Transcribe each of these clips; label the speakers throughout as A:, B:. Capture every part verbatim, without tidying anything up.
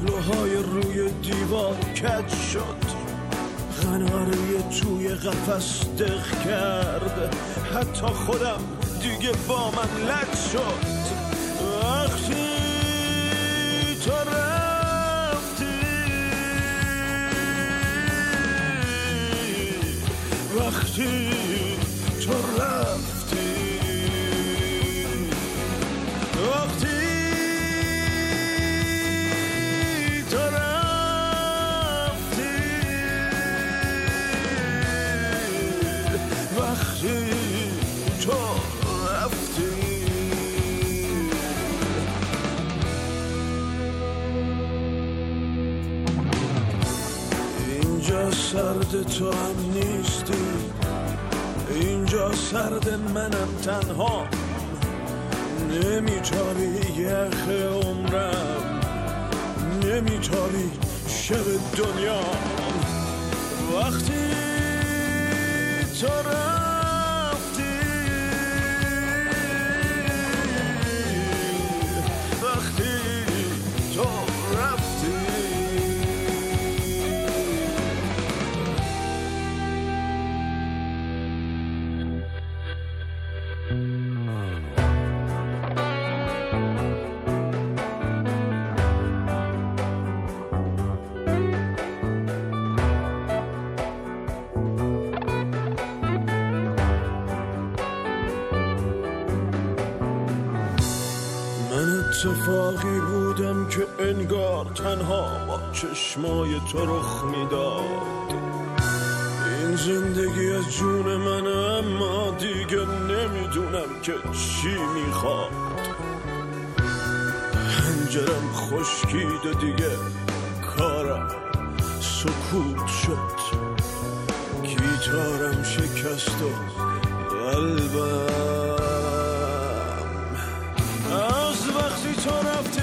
A: پهلوهای روی دیوار کج شد، قناری توی قفس دق کرد، حتی خودم دیگه با من لج شد. وقتی تو رفتی، وقتی تو رفتی، وقتی تو رفتی، وقتی تو رفتی. اینجا سرد تو هم نیستی، اینجا سرد منم تنها، نمیتابی یخ عمرم، نمیتابی شب دنیا. وقتی تو رفتی، وقتی تو رفتی. اتفاقی بودم که انگار تنها با چشمای تو رخ میداد. این زندگی از جون من، اما دیگه نمیدونم که چی میخواد. پنجرم خشکید و دیگه کارم سکوت شد، گیتارم شکست و قلبم از وقتی تو رفتی،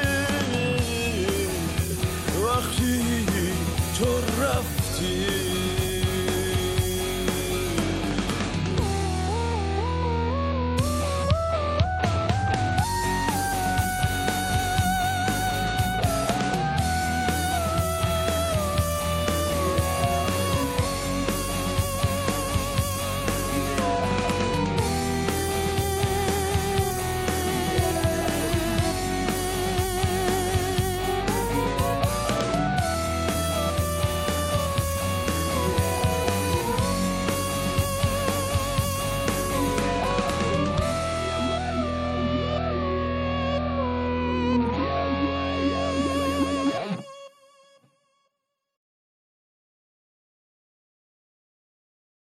A: وقتی تو رفتی.